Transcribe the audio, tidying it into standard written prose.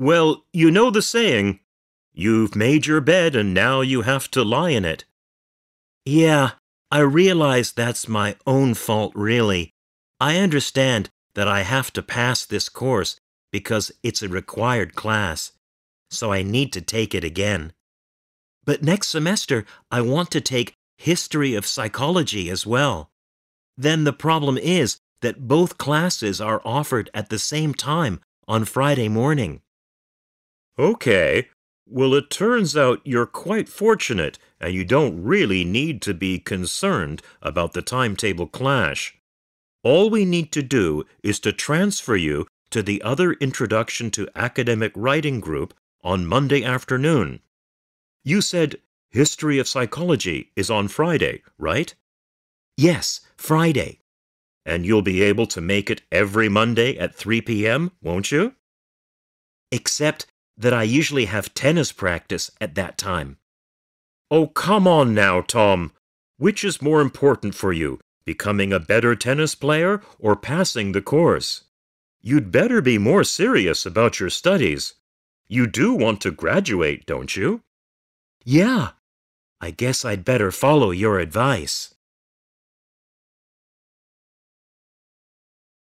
Well, you know the saying, you've made your bed and now you have to lie in it. Yeah, I realize that's my own fault, really. I understand that I have to pass this course because it's a required class, so I need to take it again. But next semester, I want to take History of Psychology as well. Then the problem is that both classes are offered at the same time on Friday morning. Okay. Well, it turns out you're quite fortunate and you don't really need to be concerned about the timetable clash. All we need to do is to transfer you to the other Introduction to Academic Writing group on Monday afternoon. You said History of Psychology is on Friday, right? Yes, Friday. And you'll be able to make it every Monday at 3 p.m., won't you? Except that I usually have tennis practice at that time. Oh, come on now, Tom. Which is more important for you, becoming a better tennis player or passing the course? You'd better be more serious about your studies. You do want to graduate, don't you? Yeah, I guess I'd better follow your advice.